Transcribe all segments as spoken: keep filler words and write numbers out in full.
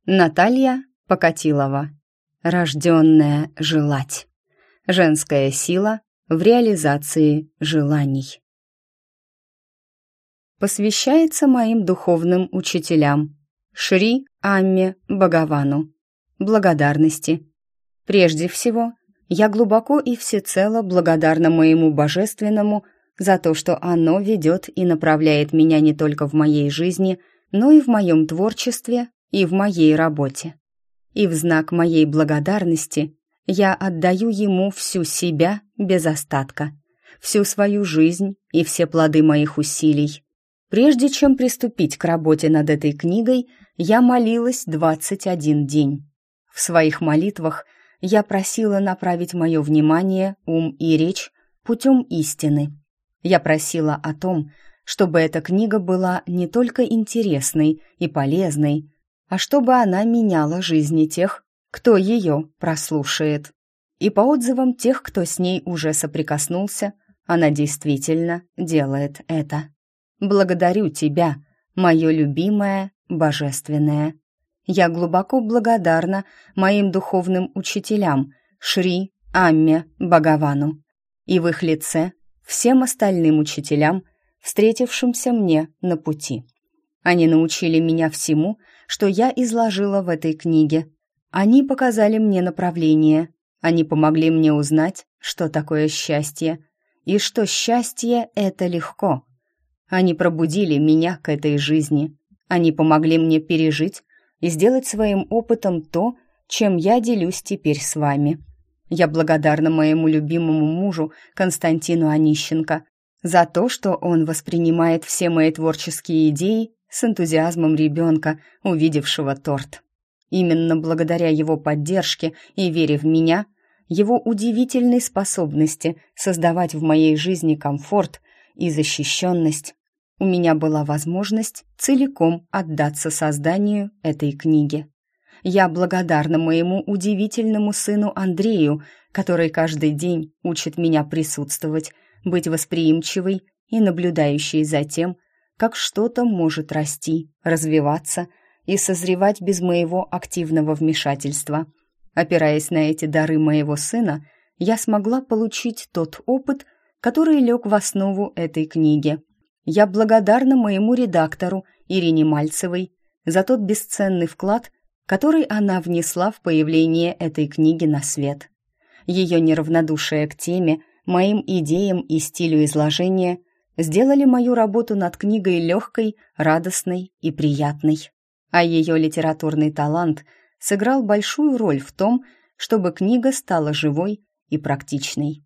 Наталья Покатилова. Рожденная желать. Женская сила в реализации желаний. Посвящается моим духовным учителям Шри Амме Бхагавану. Благодарности. Прежде всего, я глубоко и всецело благодарна моему Божественному за то, что оно ведет и направляет меня не только в моей жизни, но и в моем творчестве и в моей работе. И в знак моей благодарности я отдаю ему всю себя без остатка, всю свою жизнь и все плоды моих усилий. Прежде чем приступить к работе над этой книгой, я молилась двадцать один день. В своих молитвах я просила направить мое внимание, ум и речь путем истины. Я просила о том, чтобы эта книга была не только интересной и полезной, а чтобы она меняла жизни тех, кто ее прослушает. И по отзывам тех, кто с ней уже соприкоснулся, она действительно делает это. Благодарю тебя, мое любимое, божественное. Я глубоко благодарна моим духовным учителям Шри Амме Бхагавану и в их лице всем остальным учителям, встретившимся мне на пути. Они научили меня всему, что я изложила в этой книге. Они показали мне направление. Они помогли мне узнать, что такое счастье, и что счастье — это легко. Они пробудили меня к этой жизни. Они помогли мне пережить и сделать своим опытом то, чем я делюсь теперь с вами. Я благодарна моему любимому мужу Константину Онищенко за то, что он воспринимает все мои творческие идеи с энтузиазмом ребенка, увидевшего торт. Именно благодаря его поддержке и вере в меня, его удивительной способности создавать в моей жизни комфорт и защищенность, у меня была возможность целиком отдаться созданию этой книги. Я благодарна моему удивительному сыну Андрею, который каждый день учит меня присутствовать, быть восприимчивой и наблюдающей за тем, как что-то может расти, развиваться и созревать без моего активного вмешательства. Опираясь на эти дары моего сына, я смогла получить тот опыт, который лег в основу этой книги. Я благодарна моему редактору Ирине Мальцевой за тот бесценный вклад, который она внесла в появление этой книги на свет. Ее неравнодушие к теме, моим идеям и стилю изложения сделали мою работу над книгой легкой, радостной и приятной. А ее литературный талант сыграл большую роль в том, чтобы книга стала живой и практичной.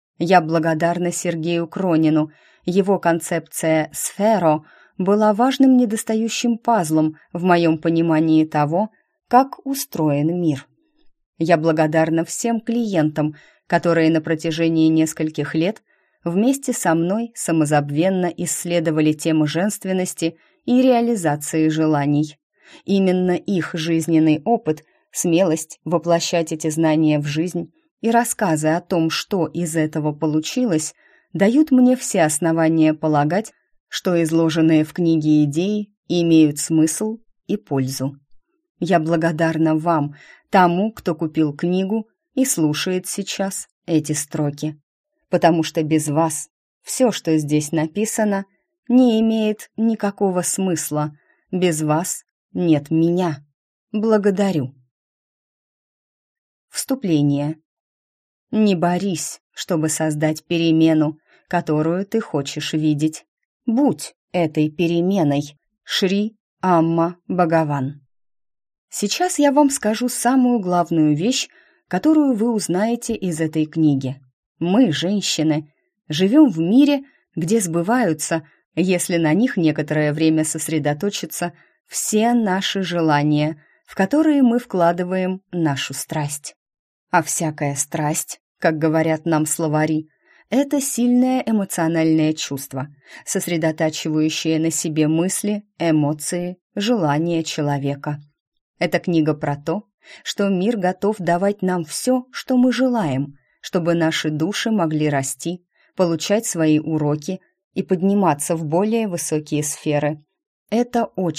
Я благодарна Сергею Кронину. Его концепция «Сферо» была важным недостающим пазлом в моем понимании того, как устроен мир. Я благодарна всем клиентам, которые на протяжении нескольких лет вместе со мной самозабвенно исследовали тему женственности и реализации желаний. Именно их жизненный опыт, смелость воплощать эти знания в жизнь и рассказы о том, что из этого получилось, дают мне все основания полагать, что изложенные в книге идеи имеют смысл и пользу. Я благодарна вам, тому, кто купил книгу и слушает сейчас эти строки, потому что без вас все, что здесь написано, не имеет никакого смысла. Без вас нет меня. Благодарю. Вступление. Не борись, чтобы создать перемену, которую ты хочешь видеть. Будь этой переменой. Шри Амма Бхагаван. Сейчас я вам скажу самую главную вещь, которую вы узнаете из этой книги. Мы, женщины, живем в мире, где сбываются, если на них некоторое время сосредоточиться, все наши желания, в которые мы вкладываем нашу страсть. А всякая страсть, как говорят нам словари, это сильное эмоциональное чувство, сосредотачивающее на себе мысли, эмоции, желания человека. Эта книга про то, что мир готов давать нам все, что мы желаем, чтобы наши души могли расти, получать свои уроки и подниматься в более высокие сферы. Это очень,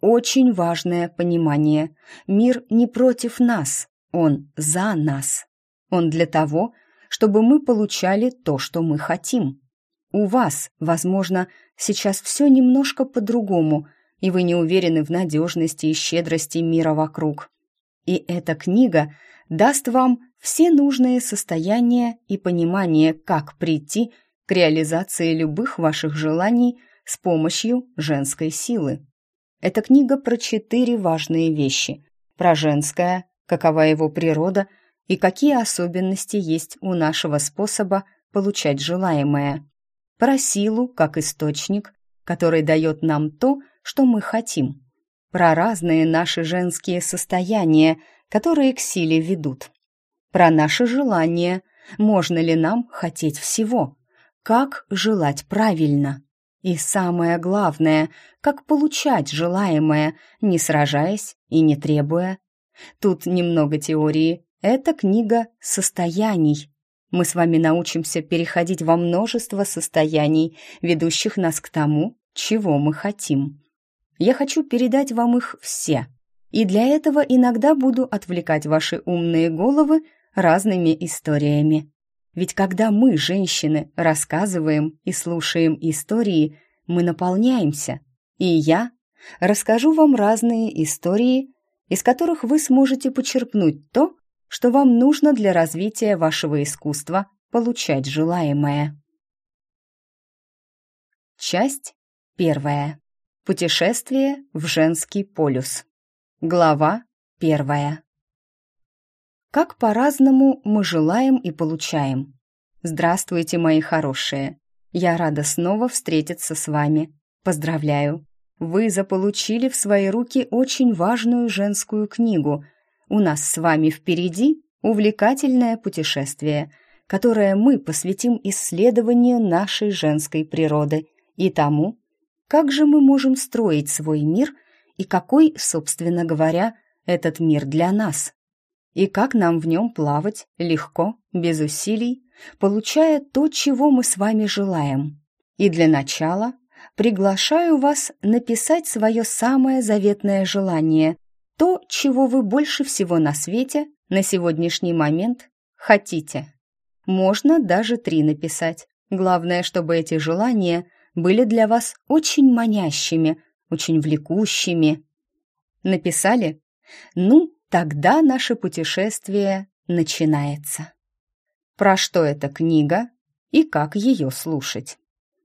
очень важное понимание. Мир не против нас, он за нас. Он для того, чтобы мы получали то, что мы хотим. У вас, возможно, сейчас все немножко по-другому, и вы не уверены в надежности и щедрости мира вокруг. И эта книга даст вам все нужные состояния и понимание, как прийти к реализации любых ваших желаний с помощью женской силы. Эта книга про четыре важные вещи: про женское, какова его природа и какие особенности есть у нашего способа получать желаемое, про силу как источник, который дает нам то, что мы хотим, про разные наши женские состояния, которые к силе ведут, про наши желания, можно ли нам хотеть всего, как желать правильно, и самое главное, как получать желаемое, не сражаясь и не требуя. Тут немного теории. Это книга состояний. Мы с вами научимся переходить во множество состояний, ведущих нас к тому, чего мы хотим. Я хочу передать вам их все, и для этого иногда буду отвлекать ваши умные головы разными историями. Ведь когда мы, женщины, рассказываем и слушаем истории, мы наполняемся. И я расскажу вам разные истории, из которых вы сможете почерпнуть то, что вам нужно для развития вашего искусства получать желаемое. Часть первая. Путешествие в женский полюс. Глава первая. Как по-разному мы желаем и получаем. Здравствуйте, мои хорошие. Я рада снова встретиться с вами. Поздравляю. Вы заполучили в свои руки очень важную женскую книгу. У нас с вами впереди увлекательное путешествие, которое мы посвятим исследованию нашей женской природы и тому, как же мы можем строить свой мир и какой, собственно говоря, этот мир для нас. И как нам в нем плавать легко, без усилий, получая то, чего мы с вами желаем. И для начала приглашаю вас написать свое самое заветное желание, то, чего вы больше всего на свете на сегодняшний момент хотите. Можно даже три написать. Главное, чтобы эти желания были для вас очень манящими, очень влекущими. Написали? Ну, тогда наше путешествие начинается. Про что эта книга и как ее слушать?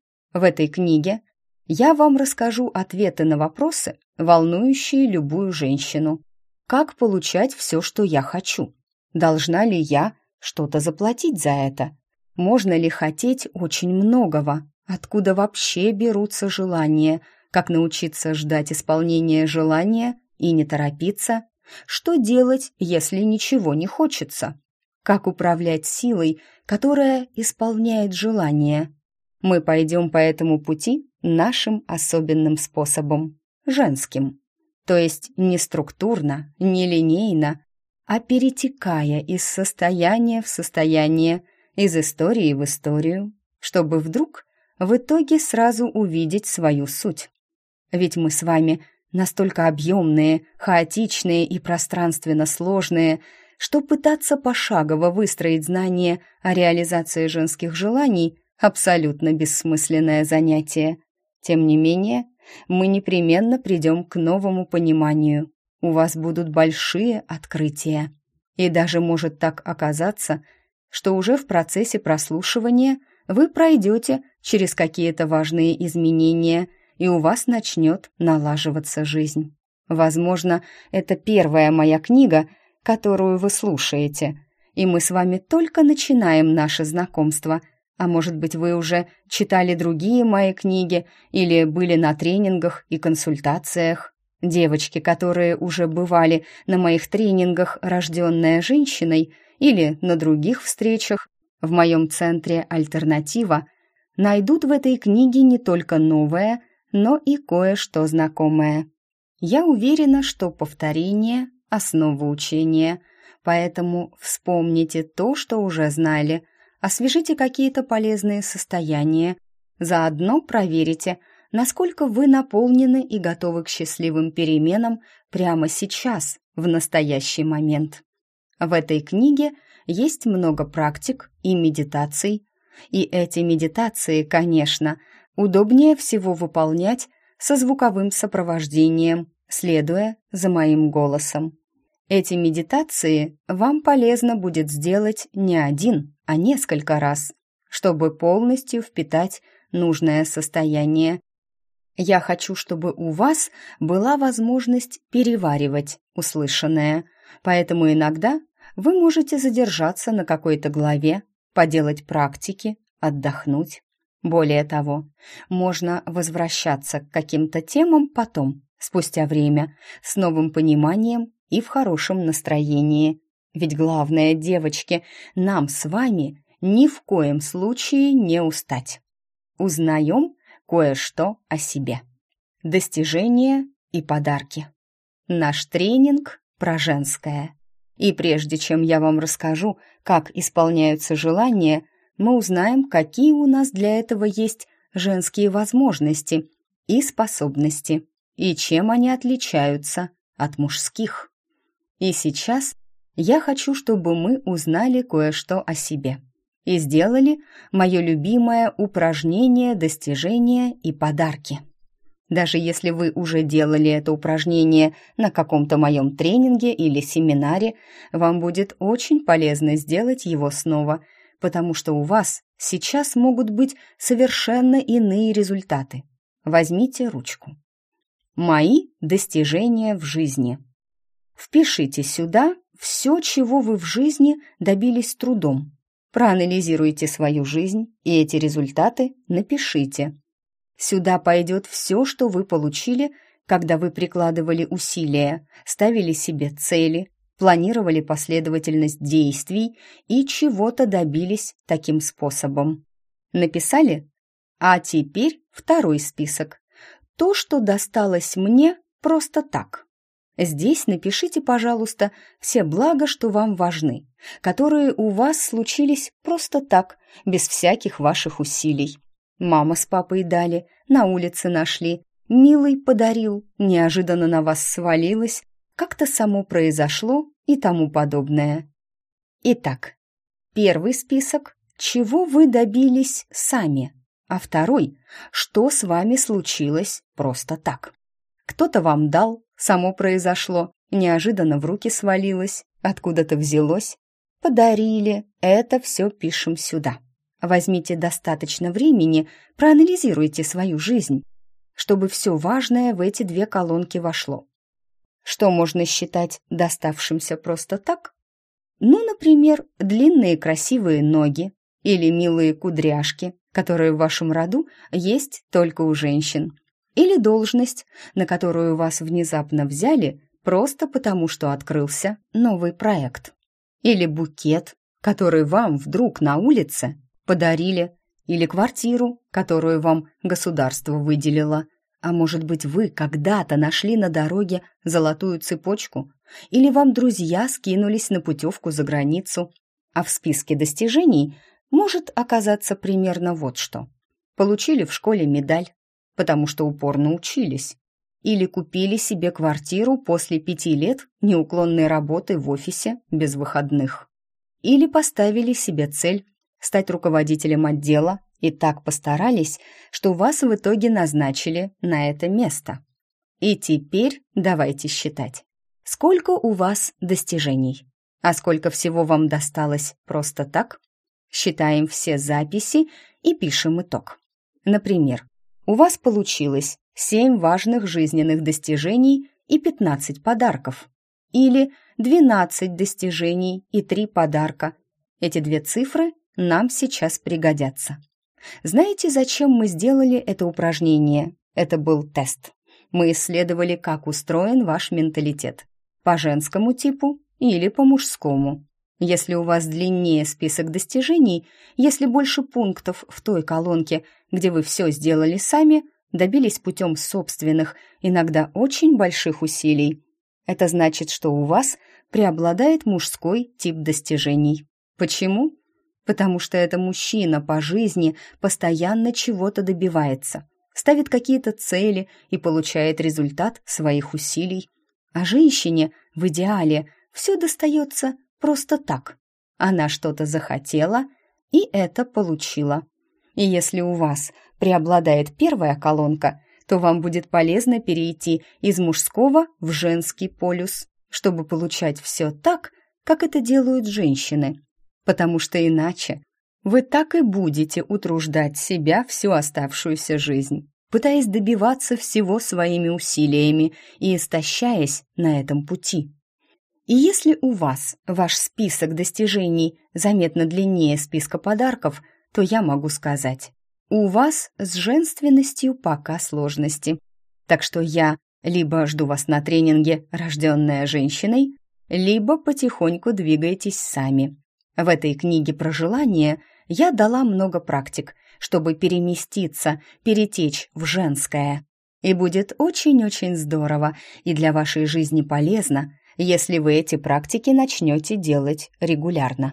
В этой книге я вам расскажу ответы на вопросы, волнующие любую женщину. Как получать все, что я хочу? Должна ли я что-то заплатить за это? Можно ли хотеть очень многого? Откуда вообще берутся желания? Как научиться ждать исполнения желания и не торопиться? Что делать, если ничего не хочется? Как управлять силой, которая исполняет желание? Мы пойдем по этому пути нашим особенным способом, женским. То есть не структурно, не линейно, а перетекая из состояния в состояние, из истории в историю, чтобы вдруг в итоге сразу увидеть свою суть. Ведь мы с вами настолько объемные, хаотичные и пространственно сложные, что пытаться пошагово выстроить знания о реализации женских желаний – абсолютно бессмысленное занятие. Тем не менее, мы непременно придем к новому пониманию. У вас будут большие открытия. И даже может так оказаться, что уже в процессе прослушивания вы пройдете через какие-то важные изменения, и у вас начнет налаживаться жизнь. Возможно, это первая моя книга, которую вы слушаете, и мы с вами только начинаем наше знакомство. А может быть, вы уже читали другие мои книги или были на тренингах и консультациях. Девочки, которые уже бывали на моих тренингах «Рожденная женщиной» или на других встречах в моем центре «Альтернатива», найдут в этой книге не только новое, но и кое-что знакомое. Я уверена, что повторение – основа учения, поэтому вспомните то, что уже знали, освежите какие-то полезные состояния, заодно проверите, насколько вы наполнены и готовы к счастливым переменам прямо сейчас, в настоящий момент. В этой книге есть много практик и медитаций, и эти медитации, конечно, удобнее всего выполнять со звуковым сопровождением, следуя за моим голосом. Эти медитации вам полезно будет сделать не один, а несколько раз, чтобы полностью впитать нужное состояние. Я хочу, чтобы у вас была возможность переваривать услышанное, поэтому иногда вы можете задержаться на какой-то главе, поделать практики, отдохнуть. Более того, можно возвращаться к каким-то темам потом, спустя время, с новым пониманием и в хорошем настроении. Ведь главное, девочки, нам с вами ни в коем случае не устать. Узнаем кое-что о себе. Достижения и подарки. Наш тренинг про женское. И прежде чем я вам расскажу, как исполняются желания, мы узнаем, какие у нас для этого есть женские возможности и способности, и чем они отличаются от мужских. И сейчас я хочу, чтобы мы узнали кое-что о себе и сделали мое любимое упражнение «Достижения и подарки». Даже если вы уже делали это упражнение на каком-то моем тренинге или семинаре, вам будет очень полезно сделать его снова, потому что у вас сейчас могут быть совершенно иные результаты. Возьмите ручку. Мои достижения в жизни. Впишите сюда все, чего вы в жизни добились трудом. Проанализируйте свою жизнь и эти результаты напишите. Сюда пойдет все, что вы получили, когда вы прикладывали усилия, ставили себе цели, планировали последовательность действий и чего-то добились таким способом. Написали? А теперь второй список. То, что досталось мне просто так. Здесь напишите, пожалуйста, все блага, что вам важны, которые у вас случились просто так, без всяких ваших усилий. Мама с папой дали, на улице нашли, милый подарил, неожиданно на вас свалилось, как-то само произошло и тому подобное. Итак, первый список – чего вы добились сами, а второй – что с вами случилось просто так. Кто-то вам дал, само произошло, неожиданно в руки свалилось, откуда-то взялось, подарили, это все пишем сюда. Возьмите достаточно времени, проанализируйте свою жизнь, чтобы все важное в эти две колонки вошло. Что можно считать доставшимся просто так? Ну, например, длинные красивые ноги или милые кудряшки, которые в вашем роду есть только у женщин. Или должность, на которую вас внезапно взяли просто потому, что открылся новый проект. Или букет, который вам вдруг на улице подарили, или квартиру, которую вам государство выделило. А может быть, вы когда-то нашли на дороге золотую цепочку, или вам друзья скинулись на путевку за границу, а в списке достижений может оказаться примерно вот что. Получили в школе медаль, потому что упорно учились, или купили себе квартиру после пяти лет неуклонной работы в офисе без выходных, или поставили себе цель стать руководителем отдела и так постарались, что вас в итоге назначили на это место. И теперь давайте считать, сколько у вас достижений, а сколько всего вам досталось просто так. Считаем все записи и пишем итог. Например, у вас получилось семь важных жизненных достижений и пятнадцать подарков, или двенадцать достижений и три подарка. Эти две цифры нам сейчас пригодятся. Знаете, зачем мы сделали это упражнение? Это был тест. Мы исследовали, как устроен ваш менталитет. По женскому типу или по мужскому. Если у вас длиннее список достижений, если больше пунктов в той колонке, где вы все сделали сами, добились путем собственных, иногда очень больших усилий, это значит, что у вас преобладает мужской тип достижений. Почему? Потому что это мужчина по жизни постоянно чего-то добивается, ставит какие-то цели и получает результат своих усилий. А женщине в идеале все достается просто так. Она что-то захотела и это получила. И если у вас преобладает первая колонка, то вам будет полезно перейти из мужского в женский полюс, чтобы получать все так, как это делают женщины. Потому что иначе вы так и будете утруждать себя всю оставшуюся жизнь, пытаясь добиваться всего своими усилиями и истощаясь на этом пути. И если у вас ваш список достижений заметно длиннее списка подарков, то я могу сказать, у вас с женственностью пока сложности. Так что я либо жду вас на тренинге «Рожденная женщиной», либо потихоньку двигайтесь сами. В этой книге про желание я дала много практик, чтобы переместиться, перетечь в женское. И будет очень-очень здорово и для вашей жизни полезно, если вы эти практики начнете делать регулярно.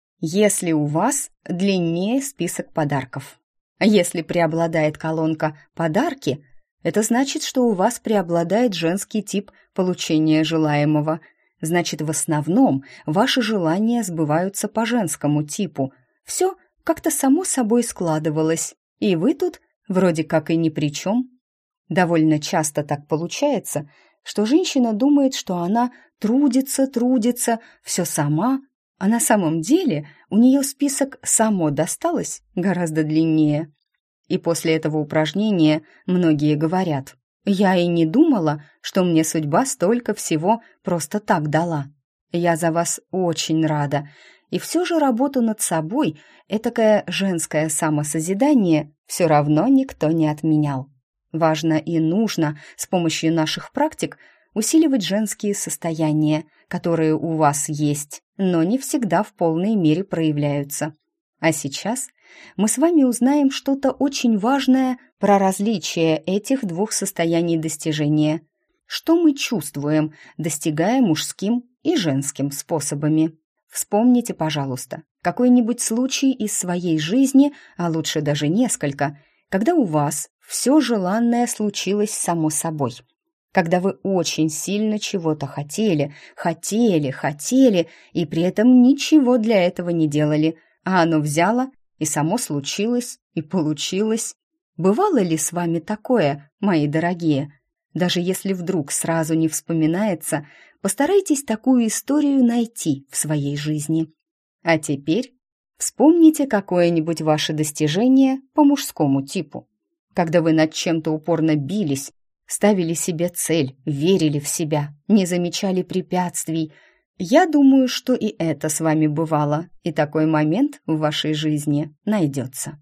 Если у вас длиннее список подарков. Если преобладает колонка «Подарки», это значит, что у вас преобладает женский тип получения желаемого. Значит, в основном ваши желания сбываются по женскому типу. Все как-то само собой складывалось, и вы тут вроде как и ни при чем. Довольно часто так получается, что женщина думает, что она трудится, трудится, все сама, а на самом деле у нее список «само досталось» гораздо длиннее. И после этого упражнения многие говорят: «Я и не думала, что мне судьба столько всего просто так дала. Я за вас очень рада». И все же работу над собой, этакое женское самосозидание, все равно никто не отменял. Важно и нужно с помощью наших практик усиливать женские состояния, которые у вас есть, но не всегда в полной мере проявляются. А сейчас мы с вами узнаем что-то очень важное про различие этих двух состояний достижения. Что мы чувствуем, достигая мужским и женским способами. Вспомните, пожалуйста, какой-нибудь случай из своей жизни, а лучше даже несколько, когда у вас все желанное случилось само собой. Когда вы очень сильно чего-то хотели, хотели, хотели, и при этом ничего для этого не делали, а оно взяло и само случилось, и получилось. Бывало ли с вами такое, мои дорогие? Даже если вдруг сразу не вспоминается, постарайтесь такую историю найти в своей жизни. А теперь вспомните какое-нибудь ваше достижение по мужскому типу. Когда вы над чем-то упорно бились, ставили себе цель, верили в себя, не замечали препятствий. Я думаю, что и это с вами бывало, и такой момент в вашей жизни найдется.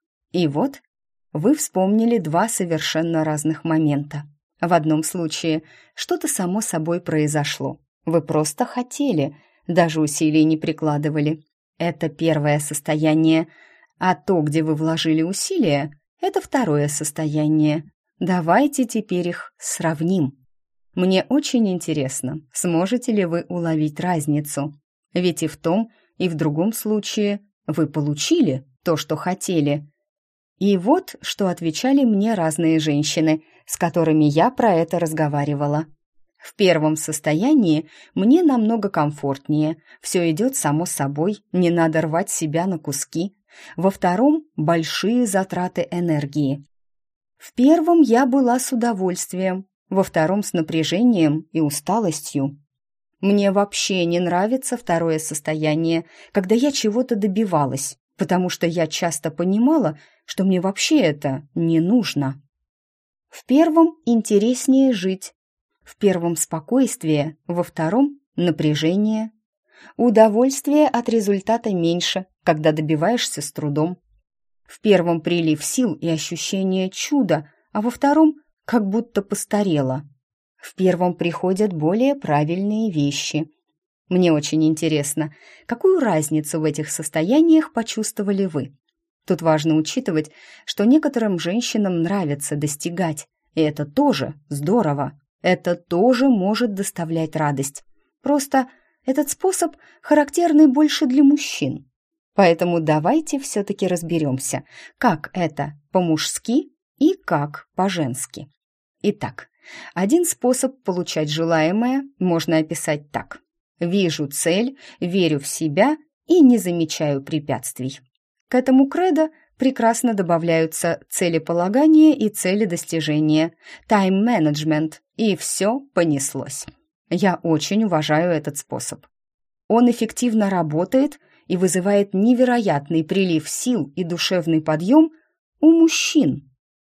И вот вы вспомнили два совершенно разных момента. В одном случае что-то само собой произошло. Вы просто хотели, даже усилий не прикладывали. Это первое состояние. А то, где вы вложили усилия, это второе состояние. Давайте теперь их сравним. Мне очень интересно, сможете ли вы уловить разницу. Ведь и в том, и в другом случае вы получили то, что хотели. И вот что отвечали мне разные женщины, с которыми я про это разговаривала. В первом состоянии мне намного комфортнее, все идет само собой, не надо рвать себя на куски. Во втором – большие затраты энергии. В первом я была с удовольствием, во втором с напряжением и усталостью. Мне вообще не нравится второе состояние, когда я чего-то добивалась, потому что я часто понимала, что мне вообще это не нужно. В первом интереснее жить, в первом спокойствие, во втором напряжение. Удовольствия от результата меньше, когда добиваешься с трудом. В первом прилив сил и ощущение чуда, а во втором как будто постарела. В первом приходят более правильные вещи. Мне очень интересно, какую разницу в этих состояниях почувствовали вы? Тут важно учитывать, что некоторым женщинам нравится достигать, и это тоже здорово. Это тоже может доставлять радость. Просто этот способ характерный больше для мужчин. Поэтому давайте все-таки разберемся, как это по-мужски и как по-женски. Итак, один способ получать желаемое можно описать так. Вижу цель, верю в себя и не замечаю препятствий. К этому кредо прекрасно добавляются целеполагание и целедостижение, тайм-менеджмент, и все понеслось. Я очень уважаю этот способ. Он эффективно работает и вызывает невероятный прилив сил и душевный подъем у мужчин.